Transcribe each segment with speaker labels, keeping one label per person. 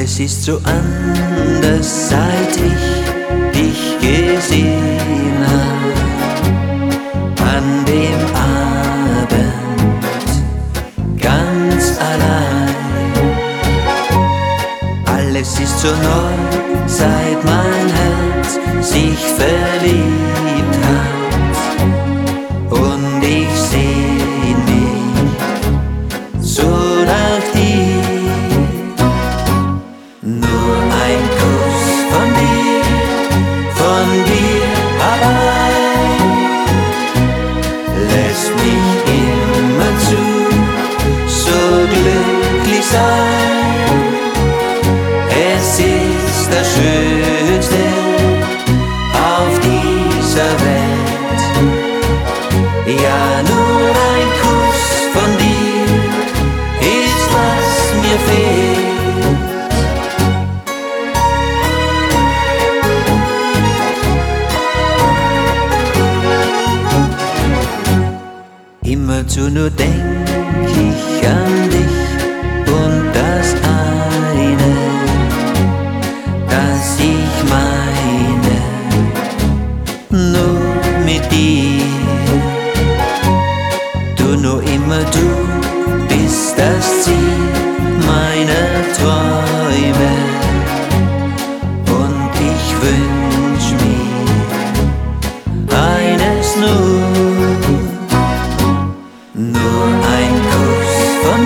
Speaker 1: Alles ist so anders, seit ich dich gesehen hab. An dem Abend, ganz allein. Alles ist so neu, seit mein Herz sich verliebt hat. Und ich seh mich so nach dir. Nur ein Kuss von dir allein lässt mich immerzu so glücklich sein. Es ist das Schönste auf dieser Welt. Ja, nur ein Kuss von dir ist, was mir fehlt. Immerzu nur denk ich an dich und das eine, das ich meine, nur mit dir. Du, nur immer du bist das Ziel meiner Träume. Und ich wünsch mir eines nur ein Kuss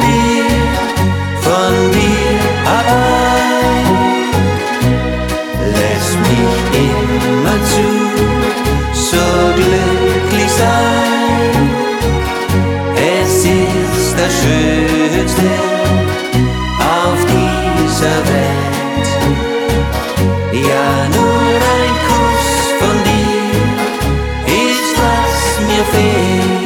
Speaker 1: von dir allein lässt mich immerzu so glücklich sein. Es ist das Schönste auf dieser Welt. Ja, nur ein Kuss von dir ist, was mir fehlt.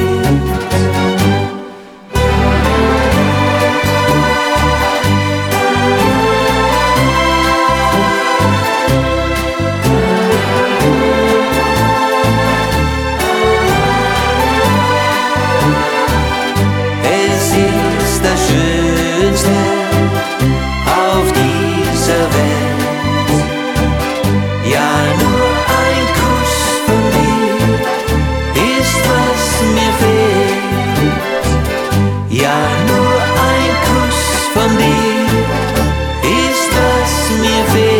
Speaker 1: Auf dieser Welt, ja, nur ein Kuss von dir ist, was mir fehlt. Ja, nur ein Kuss von dir ist, was mir fehlt.